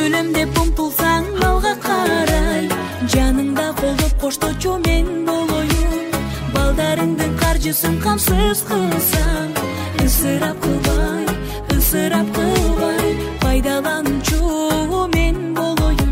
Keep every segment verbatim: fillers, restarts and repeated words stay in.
өлөм деп умтулсаң алга карай, жаныңда колдоп кошточу мен болоюн. Балдарыңдын каржысын камсыз кылсаң, ысырап кылбай, ысырап кылбай, пайдаланчу мен болоюн.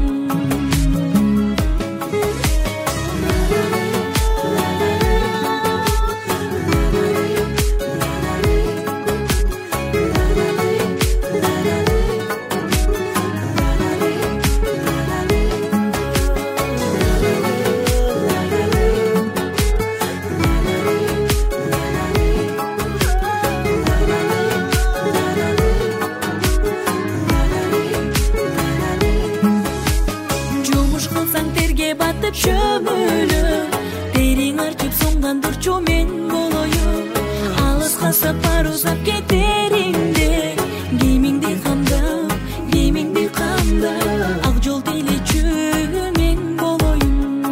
Батып чөмүлүп, териң арчып соңдан турчу мен болоюн. Алыска сапар узап кетеримде, кийимиңди камдап, кийимиңди камдап, ак жол тейлечү мен болоюн.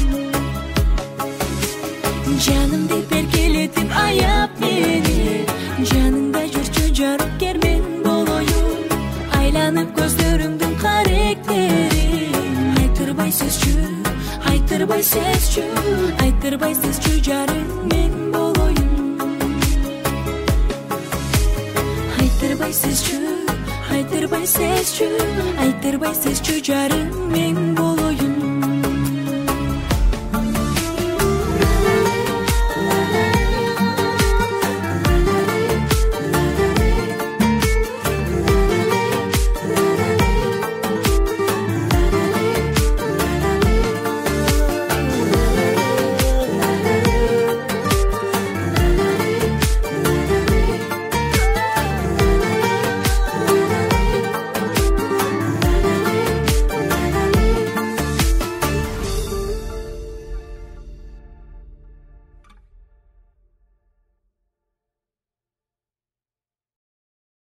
Жаным деп эркелетип аяп мени, жаныңда жүрчү жарыккер мен болоюн. Айланып көздөрүңдүн каректери, айтырбай сөзчү, айтырбай сөзчү, айтырбай сөзчү жарың мен болоюн. Айтырбай сөзчү, айтырбай сөзчү, айтырбай сөзчү жарың мен болоюн.